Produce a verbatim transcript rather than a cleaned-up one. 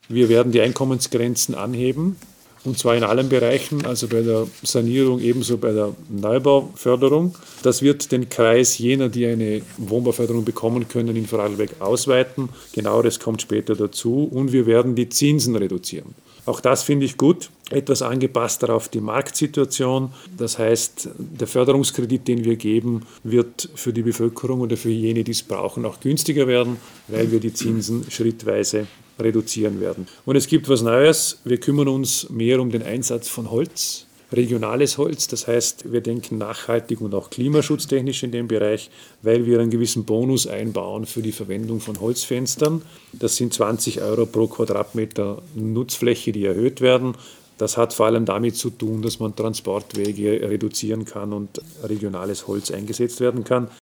Wir werden die Einkommensgrenzen anheben, und zwar in allen Bereichen, also bei der Sanierung ebenso bei der Neubauförderung. Das wird den Kreis jener, die eine Wohnbauförderung bekommen können, in Vorarlberg ausweiten. Genaueres kommt später dazu. Und wir werden die Zinsen reduzieren. Auch das finde ich gut, etwas angepasster auf die Marktsituation. Das heißt, der Förderungskredit, den wir geben, wird für die Bevölkerung oder für jene, die es brauchen, auch günstiger werden, weil wir die Zinsen schrittweise reduzieren werden. Und es gibt was Neues. Wir kümmern uns mehr um den Einsatz von Holz. Regionales Holz, das heißt, wir denken nachhaltig und auch klimaschutztechnisch in dem Bereich, weil wir einen gewissen Bonus einbauen für die Verwendung von Holzfenstern. Das sind zwanzig Euro pro Quadratmeter Nutzfläche, die erhöht werden. Das hat vor allem damit zu tun, dass man Transportwege reduzieren kann und regionales Holz eingesetzt werden kann.